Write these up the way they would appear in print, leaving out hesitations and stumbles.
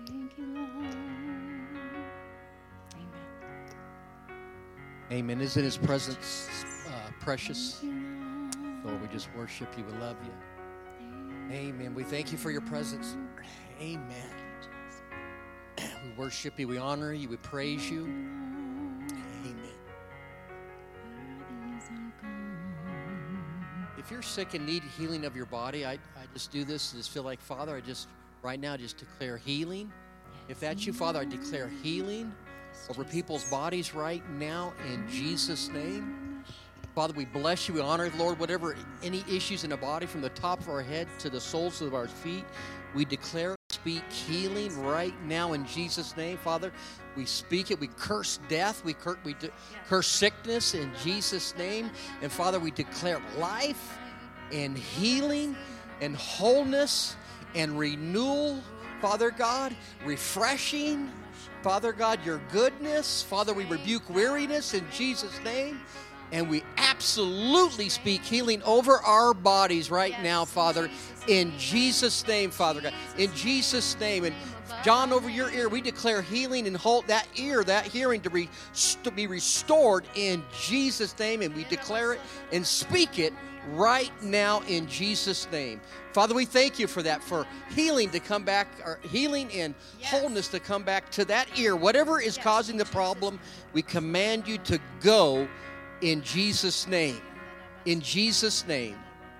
Thank you, Lord. Amen. Amen. Isn't His presence precious? Lord, we just worship you. We love you. Amen. We thank you for your presence. Amen. We worship you. We honor you. We praise you. Amen. If you're sick and need healing of your body, I just do this. I just feel like, Father, I just right now just declare healing. If that's you, Father, I declare healing over people's bodies right now in Jesus' name. Father, we bless you. We honor you, Lord. Whatever any issues in the body, from the top of our head to the soles of our feet, we declare, speak healing right now in Jesus' name. Father, we speak it. We curse death. We curse sickness in Jesus' name. And Father, we declare life and healing and wholeness and renewal, Father God, refreshing, Father God, your goodness. Father, we rebuke weariness in Jesus' name. And we absolutely speak healing over our bodies right now, Father, in Jesus' name, Father God. In Jesus' name. And John, over your ear, we declare healing and hold that ear, that hearing to be restored in Jesus' name. And we declare it and speak it right now in Jesus' name. Father, we thank you for that, for healing to come back, or healing and wholeness to come back to that ear. Whatever is causing the problem, we command you to go in Jesus' name. In Jesus' name.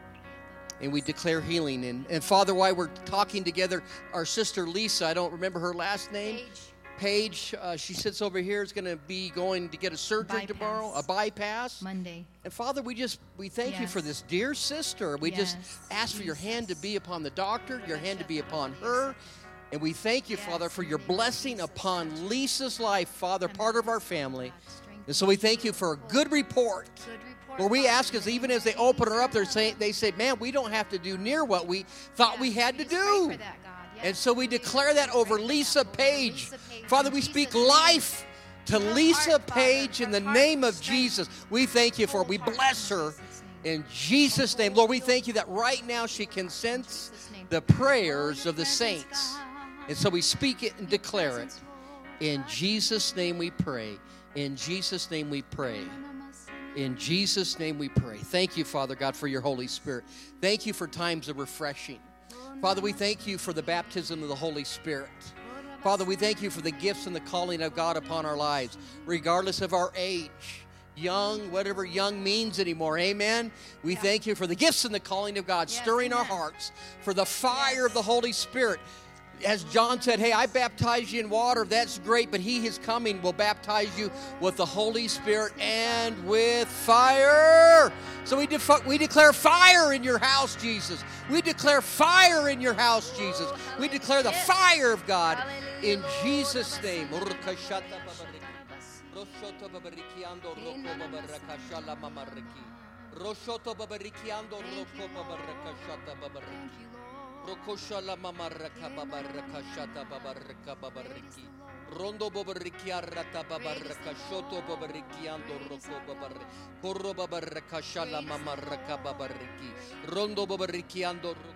And we declare healing. And Father, while we're talking together, our sister Lisa, I don't remember her last name. Paige, she sits over here, is going to be going to get a surgery tomorrow, a bypass. Monday. And Father, we thank you for this dear sister. We just ask for your hand to be upon the doctor, your hand to be upon her. And we thank you, Father, for your blessing upon Lisa's life, Father, part of our family. And so we thank you for a good report. Lord, we ask us, even as they open her up, they say, man, we don't have to do near what we thought we had to do. And so we declare that over Lisa Page. Father, we speak life to Lisa Page in the name of Jesus. We thank you for it. We bless her in Jesus' name. Lord, we thank you that right now she can sense the prayers of the saints. And so we speak it and declare it. In Jesus' name we pray. In Jesus' name we pray. In Jesus' name we pray. Thank you, Father God, for your Holy Spirit. Thank you for times of refreshing. Father, we thank you for the baptism of the Holy Spirit. Father, we thank you for the gifts and the calling of God upon our lives, regardless of our age, young, whatever young means anymore. Amen. We thank you for the gifts and the calling of God, stirring our hearts, for the fire of the Holy Spirit. As John said, hey, I baptize you in water. That's great, but he is coming will baptize you with the Holy Spirit and with fire. So we declare fire in your house, Jesus. We declare fire in your house, Jesus. We declare the fire of God in Jesus' name. Rokoshala mamaraka babaraka shata babaraka babariki. Rondo babariki arata babaraka shoto babariki ando roko babariki. Korro babaraka shala mamaraka babariki. Rondo babariki ando roko.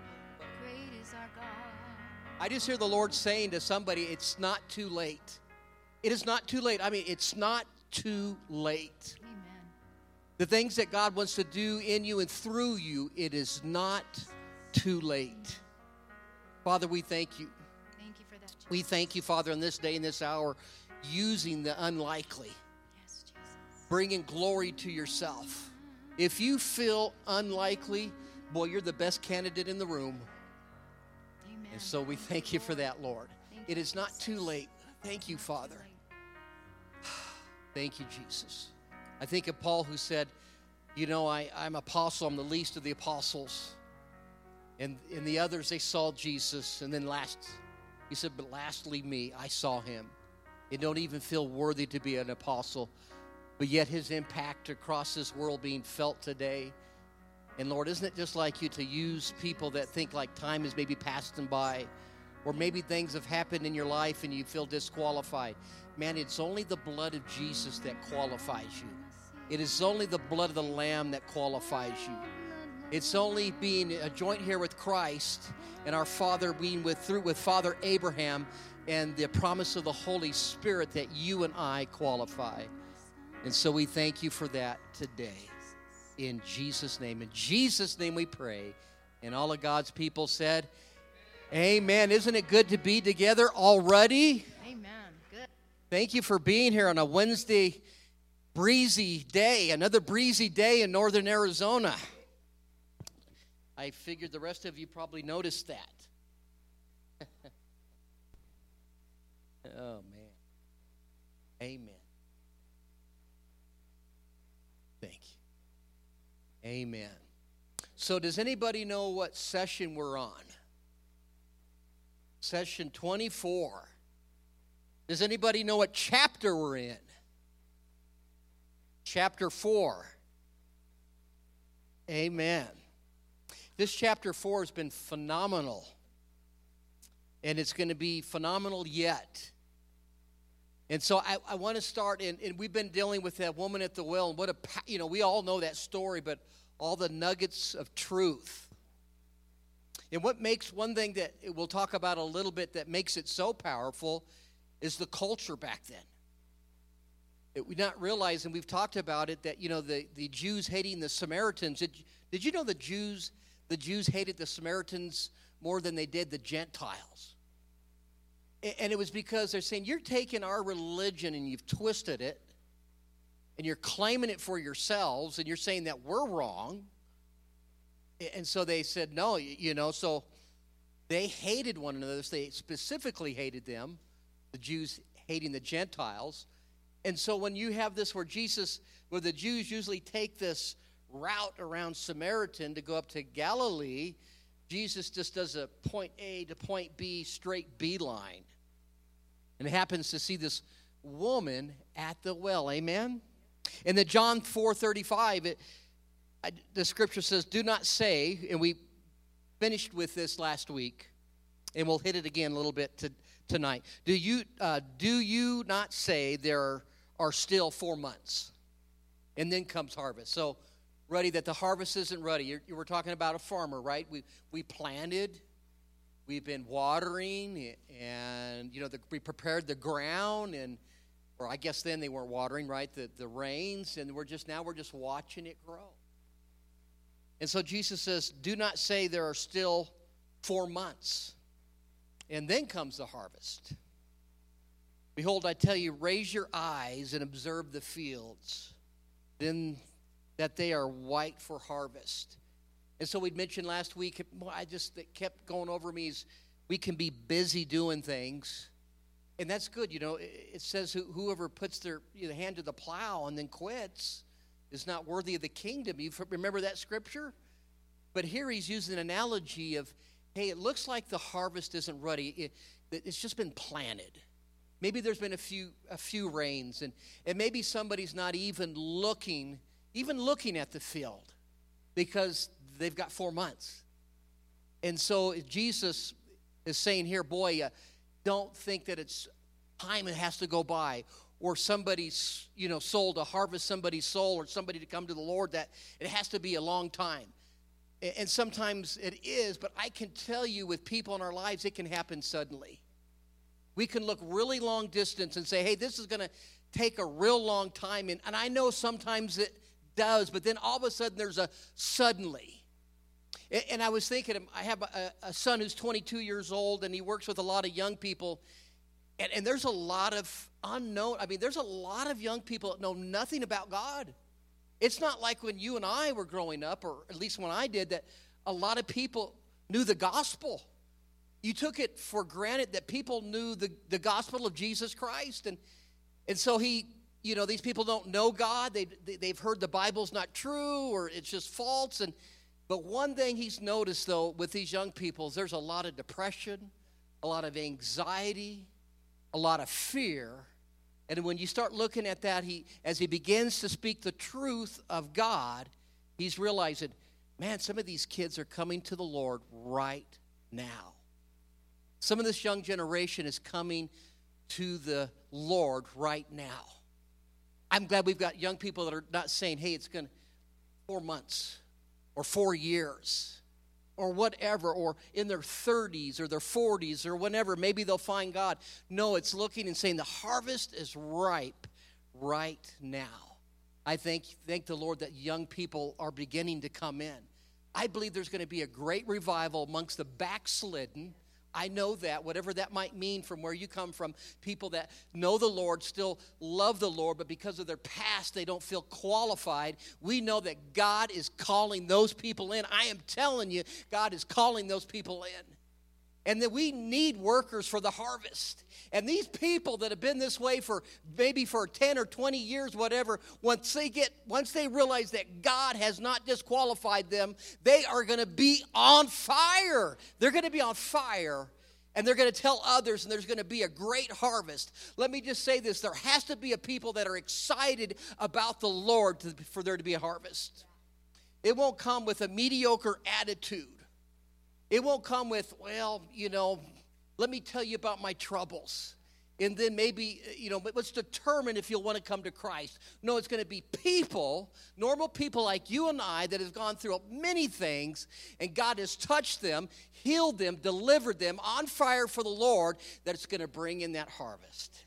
I just hear the Lord saying to somebody, it's not too late. It is not too late. I mean, it's not too late. Amen. The things that God wants to do in you and through you, it is not too late. Father, we thank you. Thank you for that, Jesus. We thank you, Father, in this day and this hour, using the unlikely, Yes, Jesus. bringing glory to yourself. If you feel unlikely, boy, you're the best candidate in the room. Amen. And so we thank you for that, Lord. It is not too late. Thank you, Father. Thank you, Jesus. I think of Paul who said, you know, I'm apostle, I'm the least of the apostles. And the others, they saw Jesus. And then he said, but lastly me, I saw him. It don't even feel worthy to be an apostle. But yet his impact across this world being felt today. And Lord, isn't it just like you to use people that think like time has maybe passed them by? Or maybe things have happened in your life and you feel disqualified. Man, it's only the blood of Jesus that qualifies you. It is only the blood of the Lamb that qualifies you. It's only being a joint heir with Christ and our Father being with Father Abraham and the promise of the Holy Spirit that you and I qualify. And so we thank you for that today. In Jesus' name. In Jesus' name we pray. And all of God's people said, amen. Isn't it good to be together already? Amen. Good. Thank you for being here on a Wednesday breezy day, another breezy day in northern Arizona. I figured the rest of you probably noticed that. Oh, man. Amen. Thank you. Amen. So does anybody know what session we're on? Session 24. Does anybody know what chapter we're in? Chapter 4. Amen. This chapter 4 has been phenomenal. And it's going to be phenomenal yet. And so I want to start, and we've been dealing with that woman at the well, and we all know that story, but all the nuggets of truth. And what makes one thing that we'll talk about a little bit that makes it so powerful is the culture back then. We're not realizing, we've talked about it, that, the Jews hating the Samaritans. Did you know the Jews hated the Samaritans more than they did the Gentiles? And it was because they're saying, you're taking our religion and you've twisted it, and you're claiming it for yourselves, and you're saying that we're wrong. And so they said, no, so they hated one another. They specifically hated them, the Jews hating the Gentiles. And so when you have this where the Jews usually take this route around Samaritan to go up to Galilee, Jesus just does a point A to point B straight beeline. And happens to see this woman at the well. Amen? And then John 4:35, the scripture says, do not say, and we finished with this last week, and we'll hit it again a little bit tonight. Do you not say there are still 4 months? And then comes harvest. So, ready that the harvest isn't ready. You were talking about a farmer, right? We planted. We've been watering, and we prepared the ground, or I guess then they weren't watering, right? The rains, and we're just watching it grow. And so Jesus says, do not say there are still 4 months. And then comes the harvest. Behold, I tell you, raise your eyes and observe the fields, then that they are white for harvest. And so we'd mentioned last week, it kept going over me, is we can be busy doing things. And that's good. It says whoever puts their hand to the plow and then quits is not worthy of the kingdom. You remember that scripture? But here he's using an analogy of, hey, it looks like the harvest isn't ready. It's just been planted. Maybe there's been a few rains, and maybe somebody's not even looking at the field because they've got 4 months. And so Jesus is saying here, boy, don't think that it's time it has to go by, or somebody's, soul to harvest somebody's soul, or somebody to come to the Lord, that it has to be a long time. And sometimes it is, but I can tell you with people in our lives, it can happen suddenly. We can look really long distance and say, hey, this is going to take a real long time. And I know sometimes it does, but then all of a sudden there's a suddenly. And I was thinking, I have a son who's 22 years old, and he works with a lot of young people. And there's a lot of there's a lot of young people that know nothing about God. It's not like when you and I were growing up, or at least when I did, that a lot of people knew the gospel. You took it for granted that people knew the gospel of Jesus Christ. And so these people don't know God. They've heard the Bible's not true, or it's just false. But one thing he's noticed, though, with these young people is there's a lot of depression, a lot of anxiety, a lot of fear. And when you start looking at that, as he begins to speak the truth of God, he's realizing, man, some of these kids are coming to the Lord right now. Some of this young generation is coming to the Lord right now. I'm glad we've got young people that are not saying, hey, it's going to 4 months. or 4 years or whatever, or in their 30s or their 40s or whenever, maybe they'll find God. No, it's looking and saying the harvest is ripe right now. I thank the Lord that young people are beginning to come in. I believe there's going to be a great revival amongst the backslidden. I know that, whatever that might mean from where you come from, people that know the Lord, still love the Lord, but because of their past, they don't feel qualified. We know that God is calling those people in. I am telling you, God is calling those people in. And that we need workers for the harvest. And these people that have been this way for maybe for 10 or 20 years, whatever, once they realize that God has not disqualified them, they are going to be on fire. They're going to be on fire. And they're going to tell others, and there's going to be a great harvest. Let me just say this. There has to be a people that are excited about the Lord for there to be a harvest. It won't come with a mediocre attitude. It won't come with, well, let me tell you about my troubles. And then maybe, but let's determine if you'll want to come to Christ. No, it's going to be people, normal people like you and I that have gone through many things, and God has touched them, healed them, delivered them, on fire for the Lord, that it's going to bring in that harvest.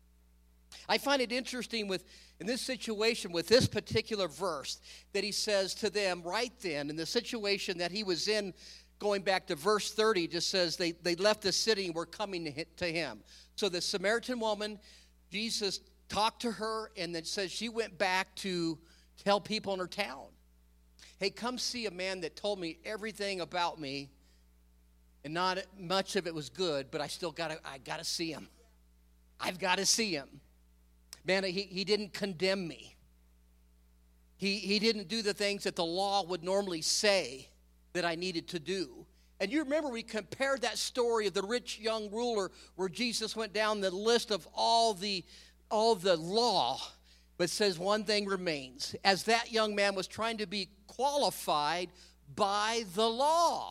I find it interesting in this situation, with this particular verse, that he says to them right then, in the situation that he was in, going back to verse 30, it just says they left the city and were coming to him. So the Samaritan woman, Jesus talked to her, and then says she went back to tell people in her town, hey, come see a man that told me everything about me, and not much of it was good, but I got to see him. I've got to see him. Man, he didn't condemn me. He didn't do the things that the law would normally say that I needed to do. And you remember we compared that story of the rich young ruler where Jesus went down the list of all the law, but says one thing remains. As that young man was trying to be qualified by the law.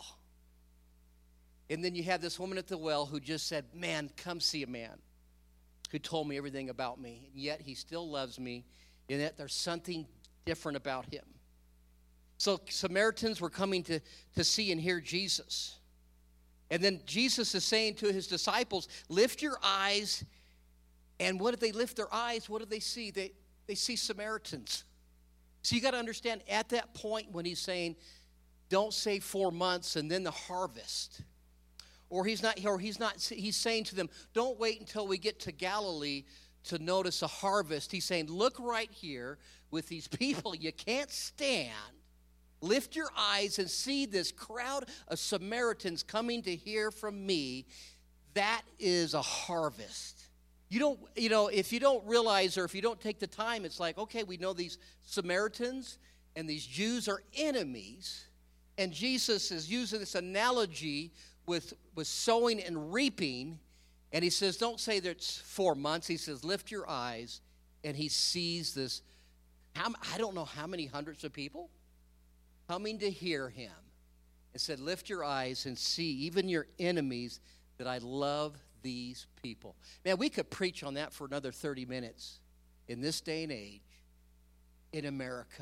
And then you have this woman at the well who just said, man, come see a man who told me everything about me. And yet he still loves me, and that there's something different about him. So Samaritans were coming to see and hear Jesus. And then Jesus is saying to his disciples, lift your eyes. And what did they lift their eyes? What did they see? They see Samaritans. So you got to understand, at that point when he's saying, don't say 4 months and then the harvest. He's saying to them, don't wait until we get to Galilee to notice a harvest. He's saying, look right here with these people you can't stand. Lift your eyes and see this crowd of Samaritans coming to hear from me. That is a harvest. If you don't realize, or if you don't take the time, it's like, okay, we know these Samaritans and these Jews are enemies. And Jesus is using this analogy with sowing and reaping. And he says, don't say that it's 4 months. He says, lift your eyes. And he sees this, I don't know how many hundreds of people coming to hear him, and said, lift your eyes and see, even your enemies, that I love these people. Man, we could preach on that for another 30 minutes in this day and age in America.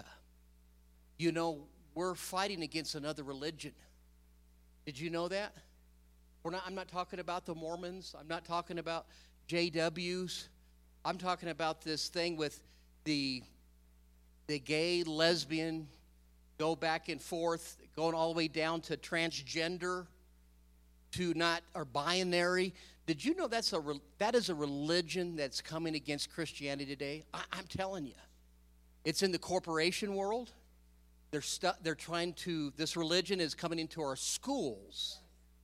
We're fighting against another religion. Did you know that? I'm not talking about the Mormons. I'm not talking about JWs. I'm talking about this thing with the gay, lesbian, go back and forth, going all the way down to transgender, or binary. Did you know that is a religion that's coming against Christianity today? I'm telling you. It's in the corporation world. They're trying to, this religion is coming into our schools.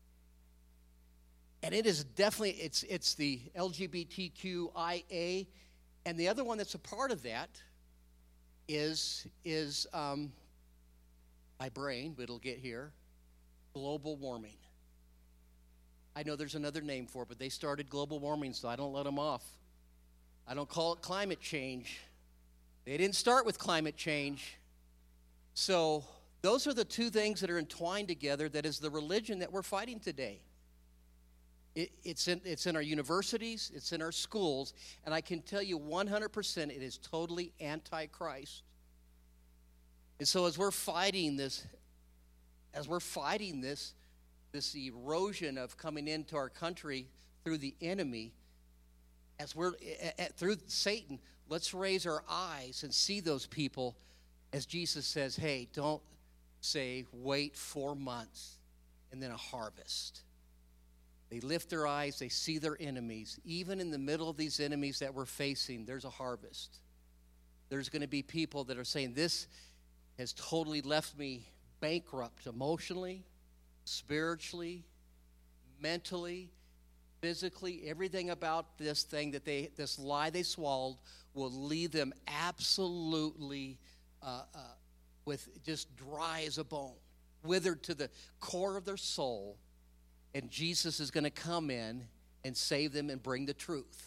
And it is definitely, it's the LGBTQIA. And the other one that's a part of that is my brain, but it'll get here, global warming. I know there's another name for it, but they started global warming, so I don't let them off. I don't call it climate change. They didn't start with climate change. So those are the two things that are entwined together. That is the religion that we're fighting today. It's in our universities, it's in our schools, and I can tell you 100% it is totally anti-Christ. And so as we're fighting this as we're fighting this erosion of coming into our country through the enemy, as we're through Satan, let's raise our eyes and see those people as Jesus says, hey, don't say wait 4 months and then a harvest. They lift their eyes, they see their enemies. Even in the middle of these enemies that we're facing, there's a harvest. There's going to be people that are saying, this has totally left me bankrupt emotionally, spiritually, mentally, physically. Everything about this thing this lie they swallowed will leave them absolutely with just dry as a bone, withered to the core of their soul. And Jesus is going to come in and save them and bring the truth.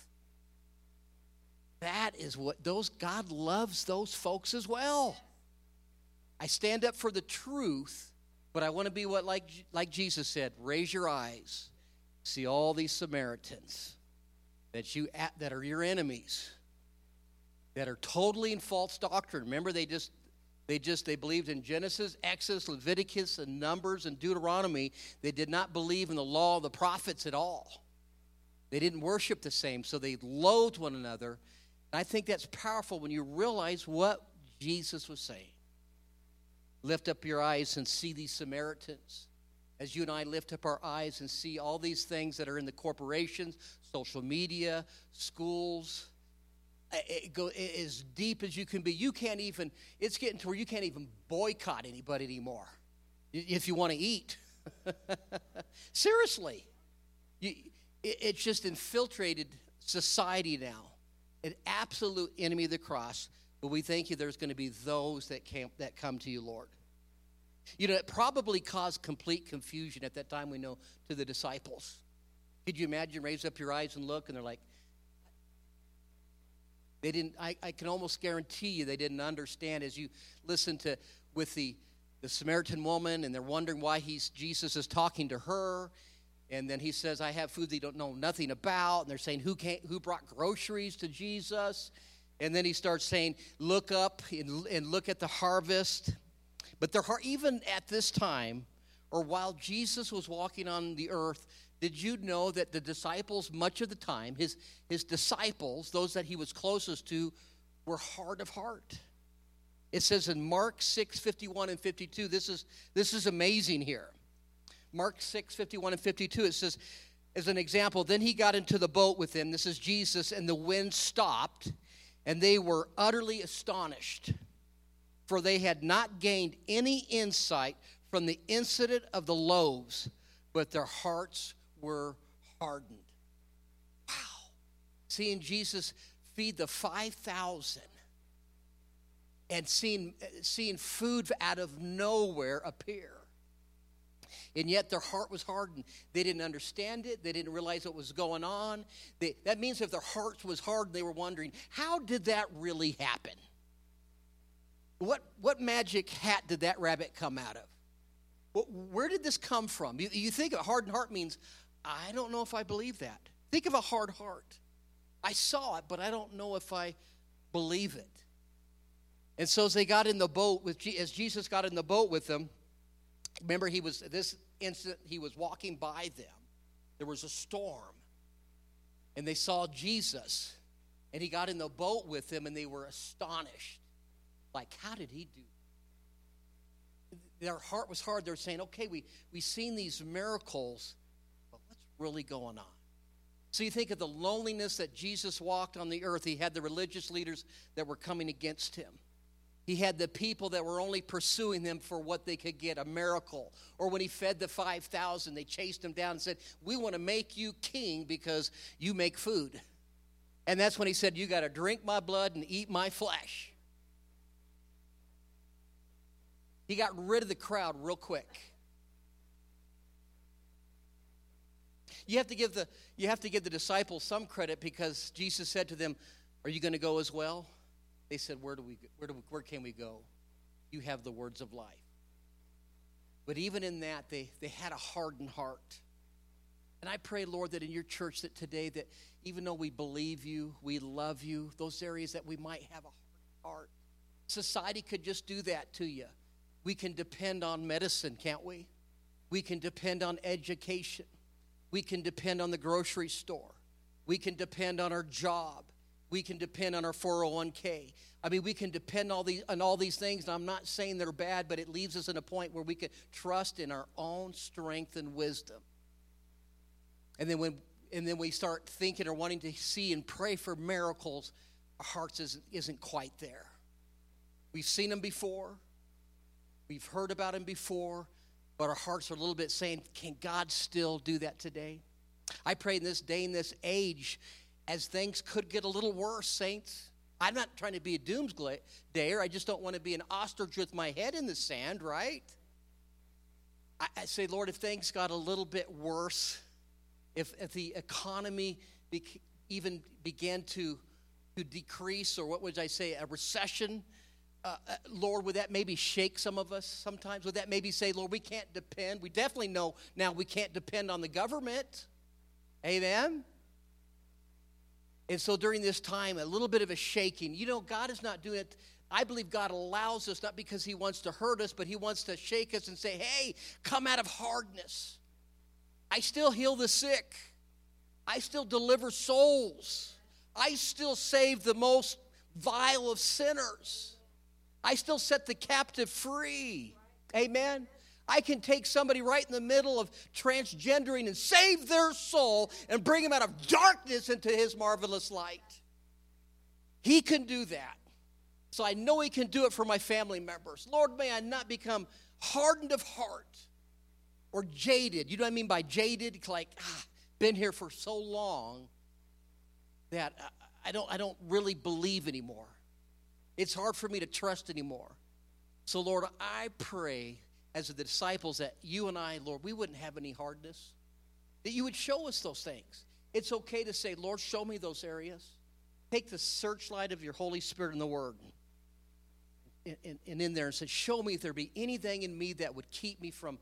That is what God loves those folks as well. I stand up for the truth, but I want to be like Jesus said, raise your eyes, see all these Samaritans that are your enemies, that are totally in false doctrine. Remember, they believed in Genesis, Exodus, Leviticus, and Numbers, and Deuteronomy. They did not believe in the law of the prophets at all. They didn't worship the same, so they loathed one another. And I think that's powerful when you realize what Jesus was saying. Lift up your eyes and see these Samaritans. As you and I lift up our eyes and see all these things that are in the corporations, social media, schools, as deep as you can be. It's getting to where you can't even boycott anybody anymore if you want to eat. Seriously. It's just infiltrated society now. An absolute enemy of the cross. But we thank you there's going to be those that come to you, Lord. You know, it probably caused complete confusion at that time, we know, to the disciples. Could you imagine, raise up your eyes and look, and they're like, they didn't, I can almost guarantee you they didn't understand as you listen to with the Samaritan woman, and they're wondering why Jesus is talking to her. And then he says, I have food they don't know nothing about. And they're saying, who brought groceries to Jesus? And then he starts saying, look up and look at the harvest. But even at this time, or while Jesus was walking on the earth, did you know that the disciples, much of the time, his disciples, those that he was closest to, were hard of heart? It says in Mark 6:51 and 52, this is amazing here. Mark 6:51 and 52, it says, as an example, then he got into the boat with him, this is Jesus, and the wind stopped, and they were utterly astonished, for they had not gained any insight from the incident of the loaves, but their hearts were hardened. Wow. Seeing Jesus feed the 5,000 and seeing food out of nowhere appear. And yet their heart was hardened. They didn't understand it. They didn't realize what was going on. That means if their hearts was hardened, they were wondering, how did that really happen? What magic hat did that rabbit come out of? Where did this come from? You think a hardened heart means, I don't know if I believe that. Think of a hard heart. I saw it, but I don't know if I believe it. And so as they got in the boat, as Jesus got in the boat with them, remember he was walking by them. There was a storm. And they saw Jesus. And he got in the boat with them, and they were astonished. Like, how did he do? Their heart was hard. They're saying, okay, we've seen these miracles, but what's really going on? So you think of the loneliness that Jesus walked on the earth. He had the religious leaders that were coming against him. He had the people that were only pursuing him for what they could get, a miracle. Or when he fed the 5,000, they chased him down and said, we want to make you king because you make food. And that's when he said, you got to drink my blood and eat my flesh. He got rid of the crowd real quick. You have to give the disciples some credit because Jesus said to them, are you going to go as well? They said, where can we go? You have the words of life. But even in that, they had a hardened heart. And I pray, Lord, that in your church that today, that even though we believe you, we love you, those areas that we might have a hard heart, society could just do that to you. We can depend on medicine, can't we? We can depend on education. We can depend on the grocery store. We can depend on our job. We can depend on our 401k. I mean, we can depend on all these things, and I'm not saying they're bad, but it leaves us in a point where we can trust in our own strength and wisdom. And then we start thinking or wanting to see and pray for miracles, our hearts isn't quite there. We've seen them before. We've heard about them before, but our hearts are a little bit saying, can God still do that today? I pray in this day, in this age, as things could get a little worse, saints. I'm not trying to be a doomsdayer. I just don't want to be an ostrich with my head in the sand, right? I say, Lord, if things got a little bit worse, if the economy even began to decrease, or what would I say, a recession, Lord, would that maybe shake some of us sometimes? Would that maybe say, Lord, we can't depend? We definitely know now we can't depend on the government. Amen? And so during this time, a little bit of a shaking. You know, God is not doing it. I believe God allows us, not because he wants to hurt us, but he wants to shake us and say, hey, come out of hardness. I still heal the sick. I still deliver souls. I still save the most vile of sinners. I still set the captive free. Amen. I can take somebody right in the middle of transgendering and save their soul and bring them out of darkness into his marvelous light. He can do that. So I know he can do it for my family members. Lord, may I not become hardened of heart or jaded. You know what I mean by jaded? Like, been here for so long that I don't really believe anymore. It's hard for me to trust anymore. So, Lord, I pray as the disciples that you and I, Lord, we wouldn't have any hardness, that you would show us those things. It's okay to say, Lord, show me those areas. Take the searchlight of your Holy Spirit and the Word and in there and say, show me if there be anything in me that would keep me from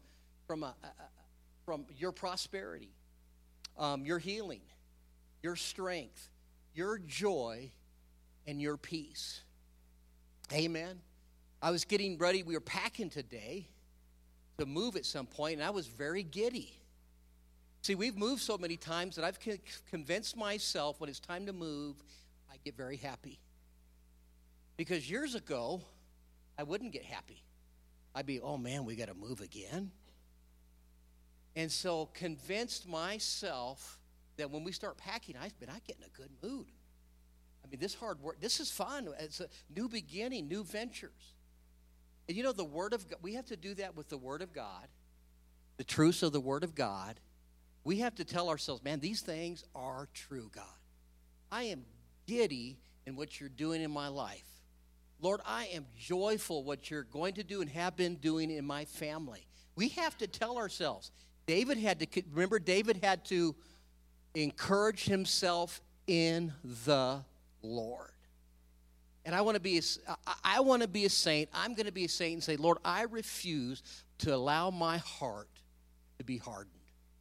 your prosperity, your healing, your strength, your joy, and your peace. Amen. I was getting ready. We were packing today to move at some point, and I was very giddy. See, we've moved so many times that I've convinced myself when it's time to move, I get very happy. Because years ago, I wouldn't get happy. I'd be, oh man, we got to move again. And so convinced myself that when we start packing, I get in a good mood. I mean, this hard work, this is fun. It's a new beginning, new ventures. And you know, the Word of God, we have to do that with the Word of God, the truths of the Word of God. We have to tell ourselves, man, these things are true, God. I am giddy in what you're doing in my life. Lord, I am joyful what you're going to do and have been doing in my family. We have to tell ourselves. David had to encourage himself in the Lord. And I want to be a saint. I'm going to be a saint and say, Lord, I refuse to allow my heart to be hardened.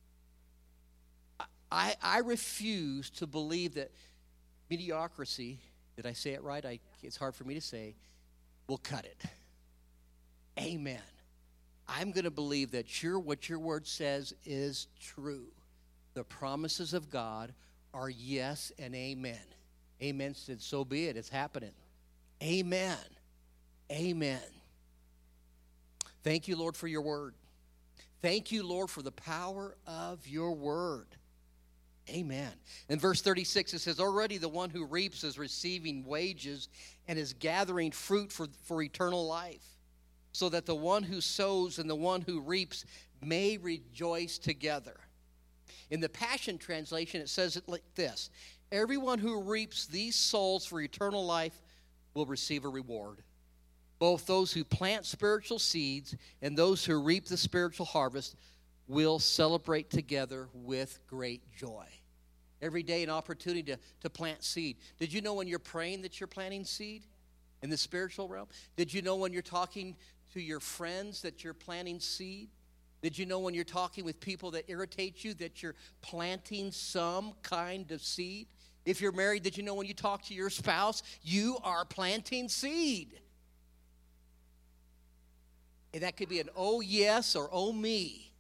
I refuse to believe that mediocrity, did I say it right? It's hard for me to say, will cut it. Amen. I'm going to believe that what your word says is true. The promises of God are yes and amen. Amen said, so be it. It's happening. Amen. Amen. Thank you, Lord, for your word. Thank you, Lord, for the power of your word. Amen. In verse 36, it says, already the one who reaps is receiving wages and is gathering fruit for eternal life, so that the one who sows and the one who reaps may rejoice together. In the Passion Translation, it says it like this: everyone who reaps these souls for eternal life will receive a reward. Both those who plant spiritual seeds and those who reap the spiritual harvest will celebrate together with great joy. Every day an opportunity to plant seed. Did you know when you're praying that you're planting seed in the spiritual realm? Did you know when you're talking to your friends that you're planting seed? Did you know when you're talking with people that irritate you that you're planting some kind of seed? If you're married, did you know when you talk to your spouse, you are planting seed? And that could be an oh yes or oh me.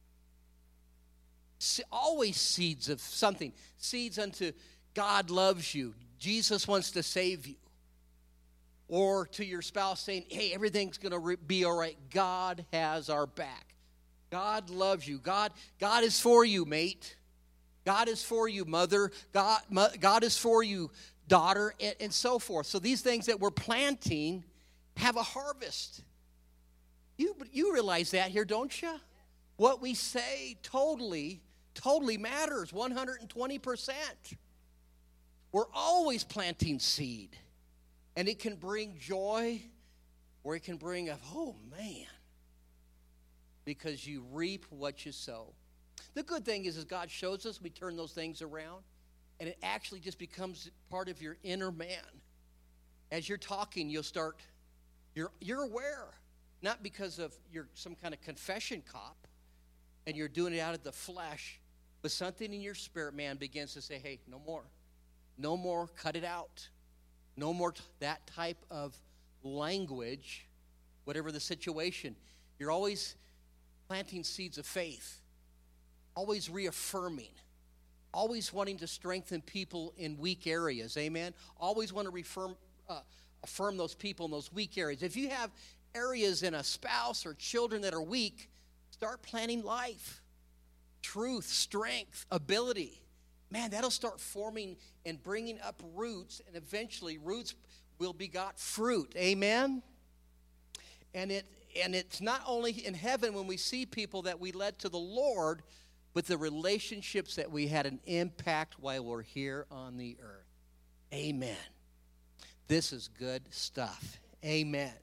Always seeds of something. Seeds unto God loves you. Jesus wants to save you. Or to your spouse saying, hey, everything's going to be all right. God has our back. God loves you. God is for you, mate. God is for you, mother. God is for you, daughter, and so forth. So these things that we're planting have a harvest. You realize that here, don't you? What we say totally matters, 120%. We're always planting seed. And it can bring joy, or it can bring oh man, because you reap what you sow. The good thing is God shows us, we turn those things around, and it actually just becomes part of your inner man. As you're talking, you'll start, you're aware, not because of you're some kind of confession cop, and you're doing it out of the flesh, but something in your spirit man begins to say, hey, no more, cut it out. No more that type of language, whatever the situation. You're always planting seeds of faith, always reaffirming, always wanting to strengthen people in weak areas, amen? Always want to affirm those people in those weak areas. If you have areas in a spouse or children that are weak, start planting life, truth, strength, ability. Man, that'll start forming and bringing up roots, and eventually roots will begot fruit. Amen? And it's not only in heaven when we see people that we led to the Lord, but the relationships that we had an impact while we're here on the earth. Amen. This is good stuff. Amen.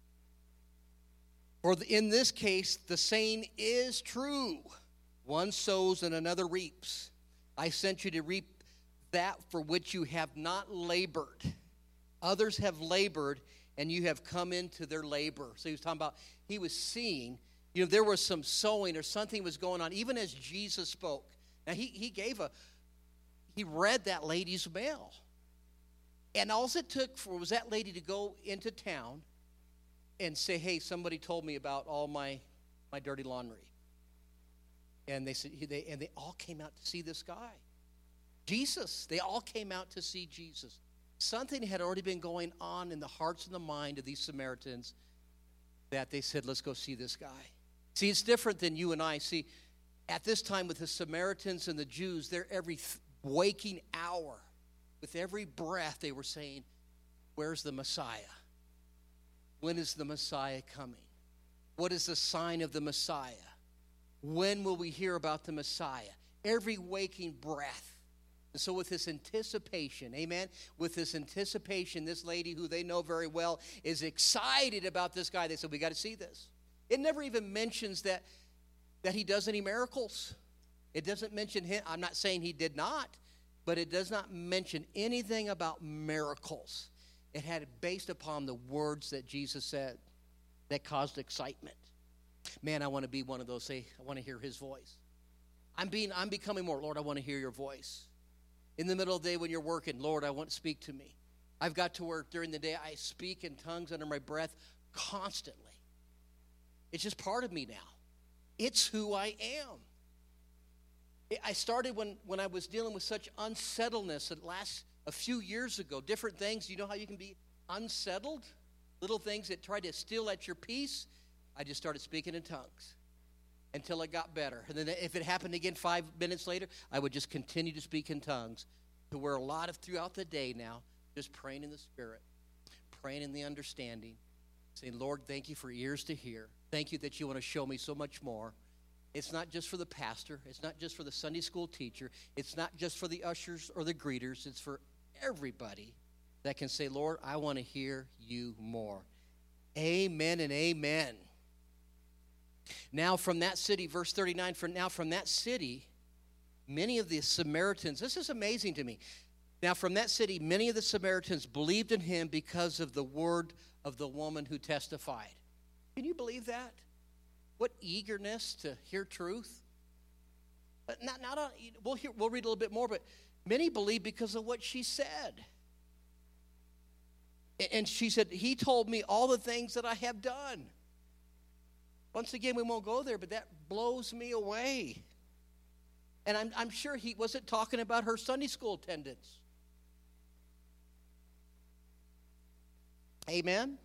For in this case, the saying is true. One sows and another reaps. I sent you to reap that for which you have not labored. Others have labored, and you have come into their labor. So he was talking about, he was seeing, there was some sowing or something was going on, even as Jesus spoke. Now, he read that lady's mail. And all it took was that lady to go into town and say, hey, somebody told me about all my dirty laundry. And they all came out to see this guy. Jesus. They all came out to see Jesus. Something had already been going on in the hearts and the mind of these Samaritans that they said, let's go see this guy. See, it's different than you and I. See, at this time with the Samaritans and the Jews, they're every waking hour, with every breath, they were saying, where's the Messiah? When is the Messiah coming? What is the sign of the Messiah? When will we hear about the Messiah? Every waking breath. And so with this anticipation, amen, with this anticipation, this lady who they know very well is excited about this guy. They said, we got to see this. It never even mentions that he does any miracles. It doesn't mention him. I'm not saying he did not, but it does not mention anything about miracles. It had it based upon the words that Jesus said that caused excitement. Man, I want to be one of those. Say, I want to hear his voice. I'm becoming more, Lord, I want to hear your voice. In the middle of the day when you're working, Lord, I want to speak to me. I've got to work during the day. I speak in tongues under my breath constantly. It's just part of me now. It's who I am. I started when I was dealing with such unsettledness a few years ago. Different things. You know how you can be unsettled? Little things that try to steal at your peace. I just started speaking in tongues until it got better. And then if it happened again 5 minutes later, I would just continue to speak in tongues, to where a lot of throughout the day now, just praying in the Spirit, praying in the understanding, saying, Lord, thank you for ears to hear. Thank you that you want to show me so much more. It's not just for the pastor. It's not just for the Sunday school teacher. It's not just for the ushers or the greeters. It's for everybody that can say, Lord, I want to hear you more. Amen and amen. Now from that city, verse 39, from that city, many of the Samaritans, this is amazing to me. Now from that city, many of the Samaritans believed in him because of the word of the woman who testified. Can you believe that? What eagerness to hear truth. But we'll read a little bit more, but many believed because of what she said. And she said, he told me all the things that I have done. Once again, we won't go there, but that blows me away. And I'm sure he wasn't talking about her Sunday school attendance. Amen?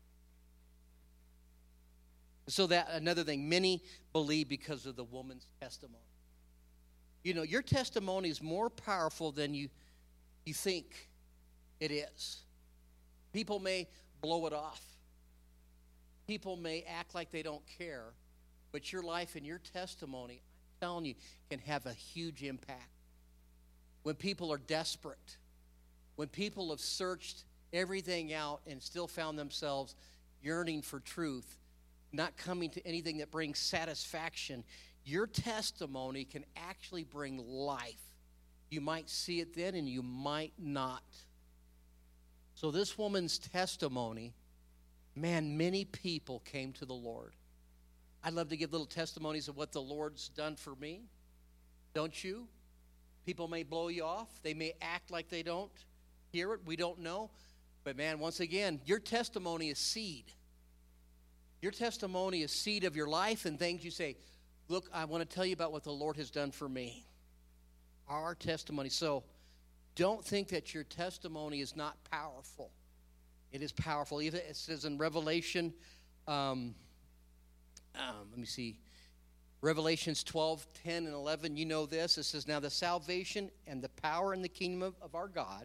So that, another thing, many believe because of the woman's testimony. You know, your testimony is more powerful than you think it is. People may blow it off. People may act like they don't care. But your life and your testimony, I'm telling you, can have a huge impact. When people are desperate, when people have searched everything out and still found themselves yearning for truth, not coming to anything that brings satisfaction, your testimony can actually bring life. You might see it then and you might not. So this woman's testimony, man, many people came to the Lord. I'd love to give little testimonies of what the Lord's done for me. Don't you? People may blow you off. They may act like they don't hear it. We don't know. But man, once again, your testimony is seed. Your testimony is seed of your life and things you say, look, I want to tell you about what the Lord has done for me. Our testimony. So don't think that your testimony is not powerful. It is powerful. Even it says in Revelation, let me see, Revelations 12, 10, and 11, you know this. It says, now the salvation and the power and the kingdom of our God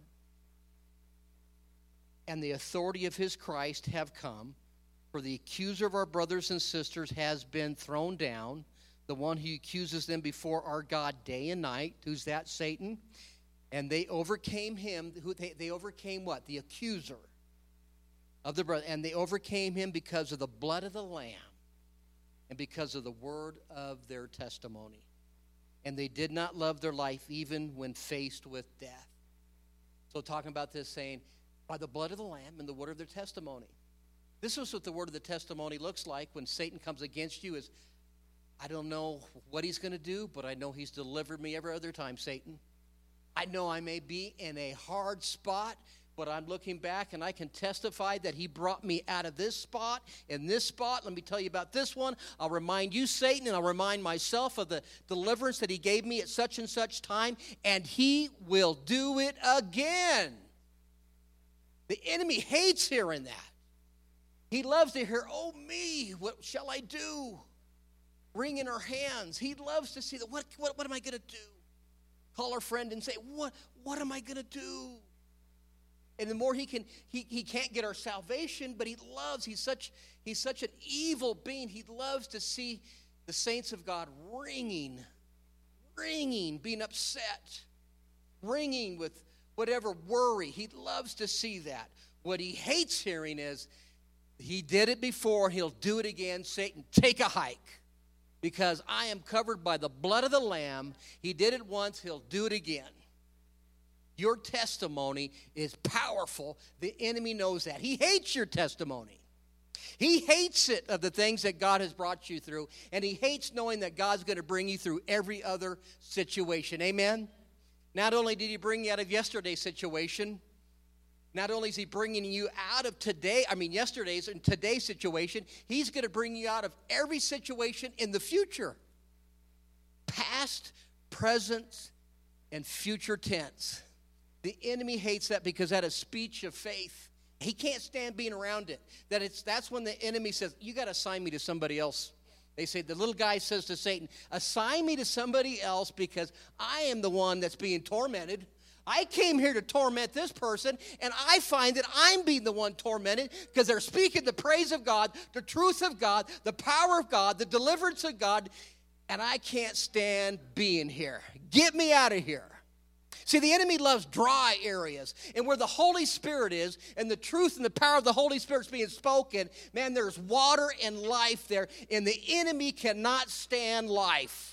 and the authority of his Christ have come. For the accuser of our brothers and sisters has been thrown down, the one who accuses them before our God day and night. Who's that? Satan. And they overcame him. They overcame what? The accuser of the brother. And they overcame him because of the blood of the Lamb and because of the word of their testimony. And they did not love their life even when faced with death. So talking about this, saying, by the blood of the Lamb and the word of their testimony. This is what the word of the testimony looks like when Satan comes against you. Is, I don't know what he's going to do, but I know he's delivered me every other time, Satan. I know I may be in a hard spot, but I'm looking back and I can testify that he brought me out of this spot and this spot. Let me tell you about this one. I'll remind you, Satan, and I'll remind myself of the deliverance that he gave me at such and such time, and he will do it again. The enemy hates hearing that. He loves to hear, oh me, what shall I do? Wring in her hands. He loves to see that. What am I going to do? Call our friend and say, what am I going to do? And the more he can't get our salvation, but he loves, he's such an evil being. He loves to see the saints of God wringing, being upset, wringing with whatever worry. He loves to see that. What he hates hearing is, he did it before, he'll do it again. Satan, take a hike. Because I am covered by the blood of the Lamb. He did it once, he'll do it again. Your testimony is powerful. The enemy knows that. He hates your testimony. He hates it of the things that God has brought you through. And he hates knowing that God's going to bring you through every other situation. Amen? Not only did he bring you out of yesterday's situation, not only is he bringing you out of yesterday's and today's situation, he's going to bring you out of every situation in the future. Past, present, and future tense. The enemy hates that because that is speech of faith. He can't stand being around it. That's when the enemy says, you got to assign me to somebody else. They say, the little guy says to Satan, assign me to somebody else because I am the one that's being tormented. I came here to torment this person, and I find that I'm being the one tormented because they're speaking the praise of God, the truth of God, the power of God, the deliverance of God, and I can't stand being here. Get me out of here. See, the enemy loves dry areas, and where the Holy Spirit is and the truth and the power of the Holy Spirit is being spoken, man, there's water and life there, and the enemy cannot stand life.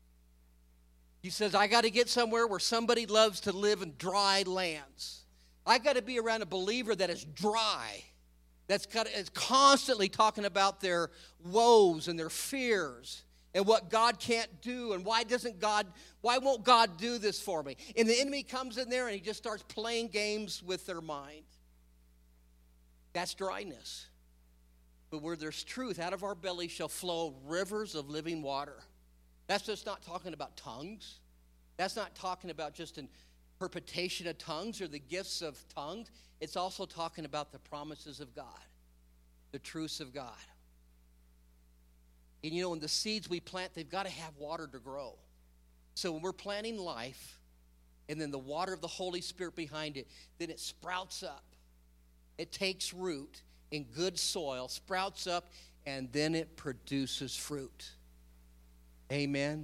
He says, I got to get somewhere where somebody loves to live in dry lands. I got to be around a believer that is dry, is constantly talking about their woes and their fears and what God can't do and why won't God do this for me? And the enemy comes in there and he just starts playing games with their mind. That's dryness. But where there's truth, out of our belly shall flow rivers of living water. That's just not talking about tongues. That's not talking about just an interpretation of tongues or the gifts of tongues. It's also talking about the promises of God, the truths of God. And you know, when the seeds we plant, they've got to have water to grow. So when we're planting life, and then the water of the Holy Spirit behind it, then it sprouts up. It takes root in good soil, sprouts up, and then it produces fruit. Amen.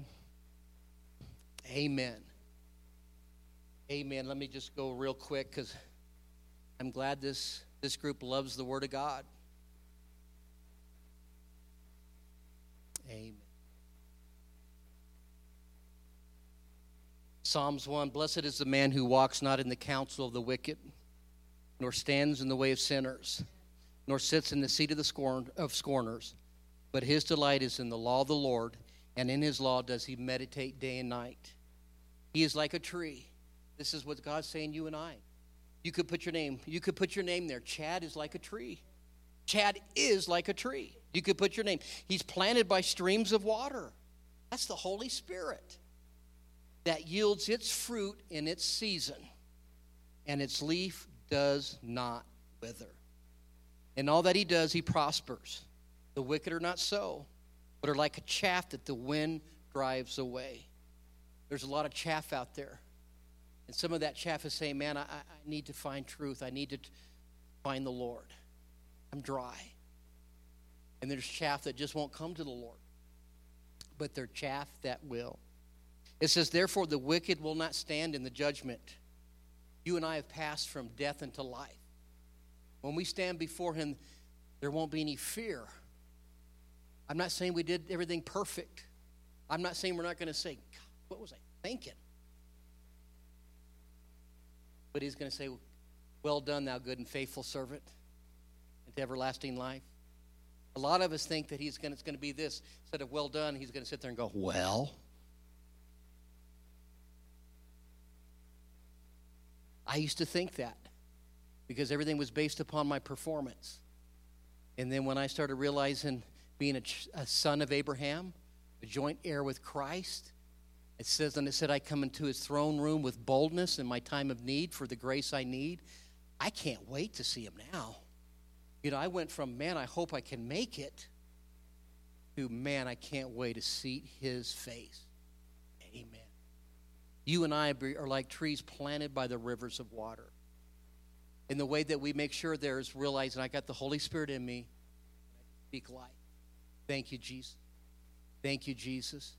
Amen. Amen. Let me just go real quick because I'm glad this group loves the Word of God. Amen. Psalms 1, blessed is the man who walks not in the counsel of the wicked, nor stands in the way of sinners, nor sits in the seat of the scorners. But his delight is in the law of the Lord, and in his law does he meditate day and night. He is like a tree. This is what God's saying, you and I. You could put your name there. Chad is like a tree. Chad is like a tree. You could put your name. He's planted by streams of water. That's the Holy Spirit that yields its fruit in its season, and its leaf does not wither. In all that he does, he prospers. The wicked are not so, but are like a chaff that the wind drives away. There's a lot of chaff out there. And some of that chaff is saying, man, I need to find truth. I need to find the Lord. I'm dry. And there's chaff that just won't come to the Lord. But there's chaff that will. It says, therefore the wicked will not stand in the judgment. You and I have passed from death into life. When we stand before him, there won't be any fear. I'm not saying we did everything perfect. I'm not saying we're not going to say, God, what was I thinking? But he's going to say, well done, thou good and faithful servant, into everlasting life. A lot of us think that it's going to be this. Instead of well done, he's going to sit there and go, well. I used to think that because everything was based upon my performance. And then when I started realizing being a son of Abraham, a joint heir with Christ, it said, I come into his throne room with boldness in my time of need for the grace I need. I can't wait to see him now. You know, I went from, man, I hope I can make it, to, man, I can't wait to see his face. Amen. You and I are like trees planted by the rivers of water. In the way that we make sure there's realizing I got the Holy Spirit in me, I speak life. Thank you, Jesus. Thank you, Jesus.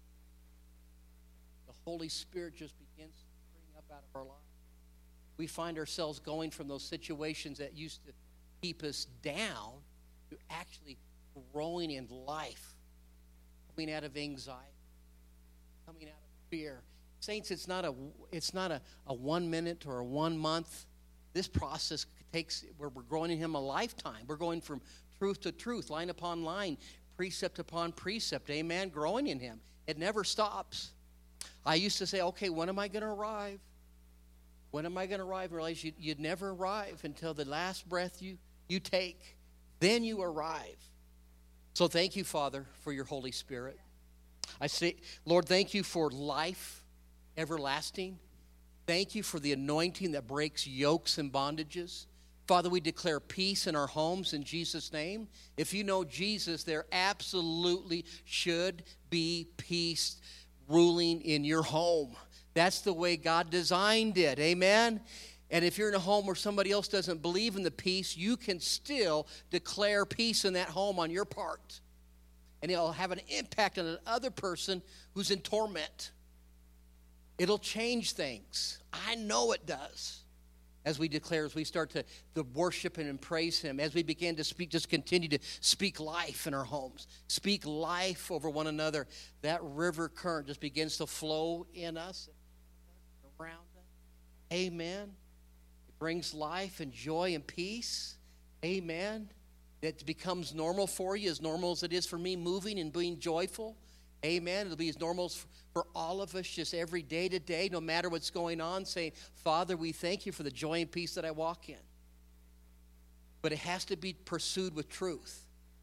The Holy Spirit just begins to spring up out of our lives. We find ourselves going from those situations that used to keep us down to actually growing in life, coming out of anxiety, coming out of fear. Saints, it's not a 1 minute or a 1 month. This process takes, where we're growing in him a lifetime. We're going from truth to truth, line upon line, precept upon precept. Amen. Growing in him. It never stops. I used to say, okay, when am I going to arrive? When am I going to arrive? And realize you'd never arrive until the last breath you take. Then you arrive. So thank you, Father, for your Holy Spirit. I say, Lord, thank you for life everlasting. Thank you for the anointing that breaks yokes and bondages. Father, we declare peace in our homes in Jesus' name. If you know Jesus, there absolutely should be peace ruling in your home. That's the way God designed it. Amen? And if you're in a home where somebody else doesn't believe in the peace, you can still declare peace in that home on your part. And it'll have an impact on another person who's in torment. It'll change things. I know it does. As we declare, as we start to worship and praise him, as we begin to speak, just continue to speak life in our homes. Speak life over one another. That river current just begins to flow in us, around us. Amen. It brings life and joy and peace. Amen. It becomes normal for you, as normal as it is for me, moving and being joyful. Amen. It'll be as normal as for all of us, just every day to day, no matter what's going on, saying, Father, we thank you for the joy and peace that I walk in. But it has to be pursued with truth.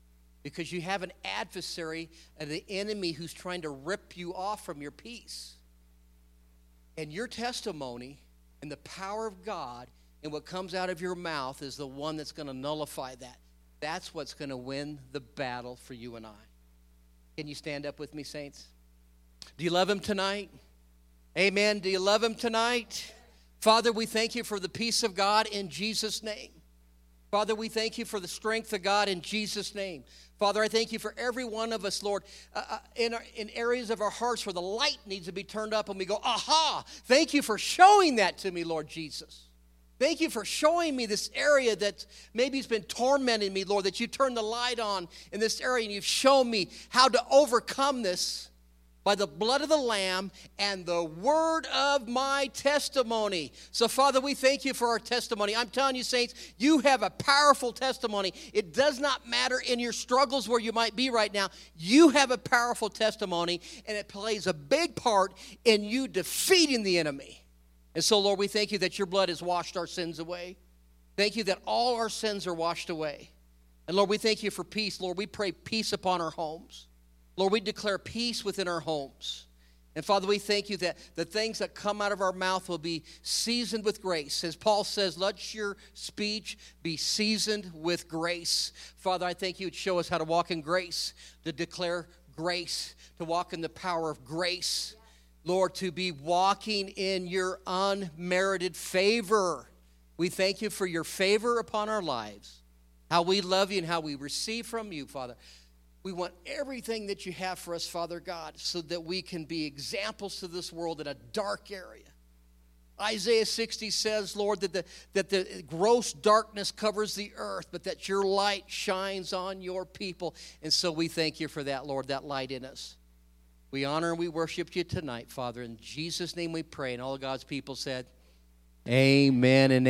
because you have an adversary, the enemy, who's trying to rip you off from your peace. And your testimony and the power of God and what comes out of your mouth is the one that's going to nullify that. That's what's going to win the battle for you and I. Can you stand up with me, saints? Do you love him tonight? Amen. Do you love him tonight? Father, we thank you for the peace of God in Jesus' name. Father, we thank you for the strength of God in Jesus' name. Father, I thank you for every one of us, Lord, in areas of our hearts where the light needs to be turned up and we go, aha, thank you for showing that to me, Lord Jesus. Thank you for showing me this area that maybe has been tormenting me, Lord, that you turned the light on in this area and you've shown me how to overcome this by the blood of the Lamb and the word of my testimony. So, Father, we thank you for our testimony. I'm telling you, saints, you have a powerful testimony. It does not matter in your struggles where you might be right now. You have a powerful testimony, and it plays a big part in you defeating the enemy. And so, Lord, we thank you that your blood has washed our sins away. Thank you that all our sins are washed away. And, Lord, we thank you for peace. Lord, we pray peace upon our homes. Lord, we declare peace within our homes. And Father, we thank you that the things that come out of our mouth will be seasoned with grace. As Paul says, let your speech be seasoned with grace. Father, I thank you would show us how to walk in grace, to declare grace, to walk in the power of grace. Lord, to be walking in your unmerited favor. We thank you for your favor upon our lives, how we love you and how we receive from you, Father. We want everything that you have for us, Father God, so that we can be examples to this world in a dark area. Isaiah 60 says, Lord, that the gross darkness covers the earth, but that your light shines on your people. And so we thank you for that, Lord, that light in us. We honor and we worship you tonight, Father. In Jesus' name we pray. And all of God's people said, amen and amen.